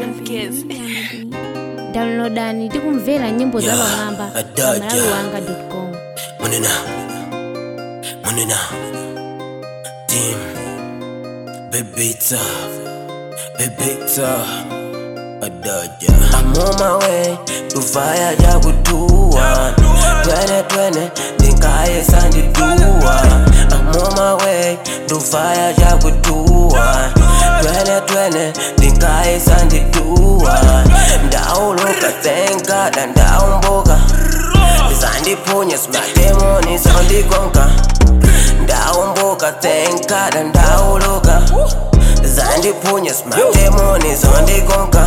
Junkies. Downloadani tikumvera nyimbo za Bang'amba pa malawiwanga.com. Monena Team Bebeta Adaja. I'm on my way to fire Jagutua 2020 think I sandi dua. I'm on my way to fire Jagutua 2020 think I sandi dua. Down look thank God and down boga Sandi punya smademoni sandi konka. Down boga thank God and down loka Zandi punya smademoni sandi konka.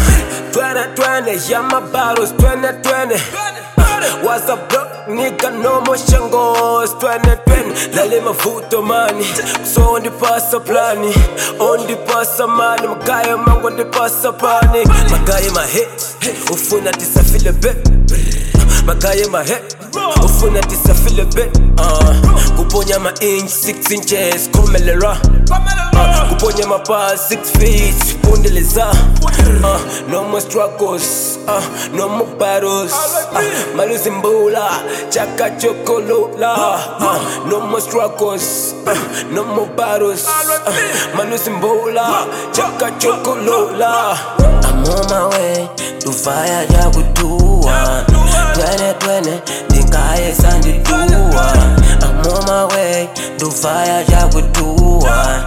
2020 yeah my battles 2020 What's up bro nigga no more shangos 2020 lale mavuto mani so on the pasa plani on the pasa mani magaya mango the pasa pani magaya my hit ufuna tisafile bet magaya my hit ufuna tisafile bet kuponya ma inch 6 inches komelera kuponya ma pass 6 feet pundeleza no more struggles no more battles maluzimbula chaka chokolola no more struggles no more battles maluzimbula chaka chokolola. I'm on my way to fire Jagutua 2020 think I sandi dua. I'm on my way to fire Jagutua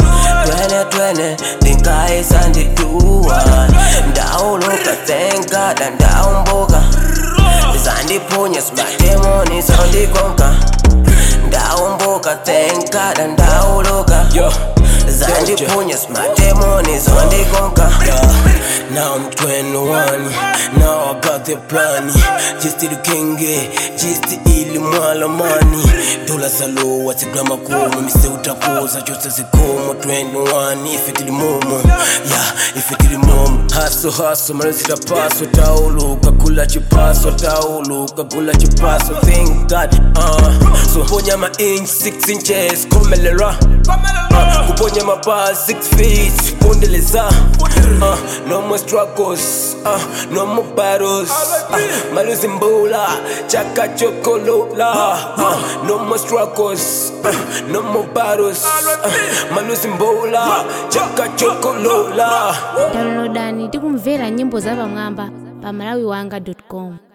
2020 think I sandi dua. Down look thank God and down boga Sandi punya smademoni sandi konka. Down boga thank God and down loka Sandi punya smademoni sandi konka. Now I'm 21, now I got the plan. Just the king, just the ilimwala money. Dola salo, what's a grandma como? Mr. Utaposa, just as a como 21. If it is momo, yeah, if it is mom. Hustle, manazita paso, taulu, kakula chipaso, taulu, kakula chipaso. Thank God, so ponya ma inch 6 inches, komelera. Kuponya ma bar 6 feet, pundeleza. No more struggles, no more battles. Maluzimbula, chaka chokolola. No more struggles, no more battles. Maluzimbula, chaka chokolola. Downloadani tikumvera nyimbo za Bang'amba pa malawiwanga.com.